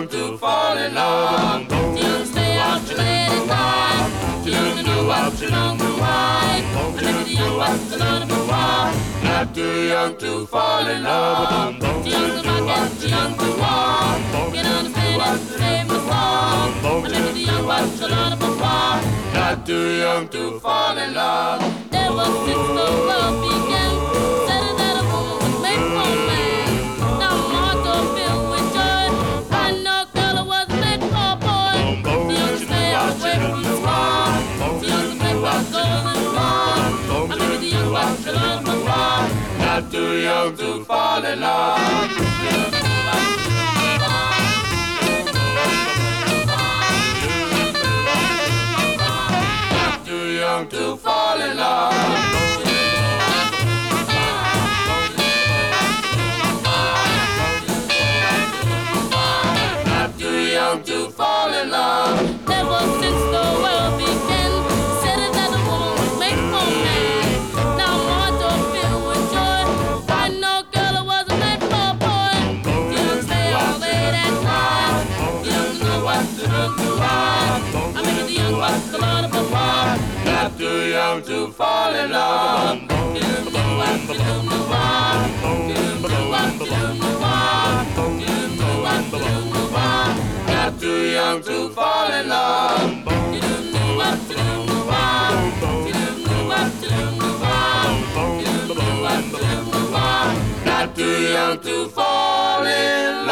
to fall in love. Too young to stay out your lady time. Too young to know what you long to why. I'm never too young what's the lot of a while. Not too young to fall in love. Too young to rock and too young to walk. Can't understand it, save my song. I'm never too young what's the lot of a while. Not too young to fall in love. There was since the world began. Said that a woman was made for a man. Now my heart don't fill with joy. I know girl I was made for a boy. Too young to stay away from the squad. Too young to play by gold and wrong. I'm never too young what's the lot of a while. Not too young to fall in love. To fall in love. Not too young to fall in love. Never since the world began, said it that a woman was made for a man. Now my heart don't fill with joy. I know girl I wasn't made for a boy. Too young to stay all late at night. Too young to know what's the run to ride. I'm making the young what's the lot of a while. Not too young to fall in love. Not too young to fall in love. Not too young to fall in love.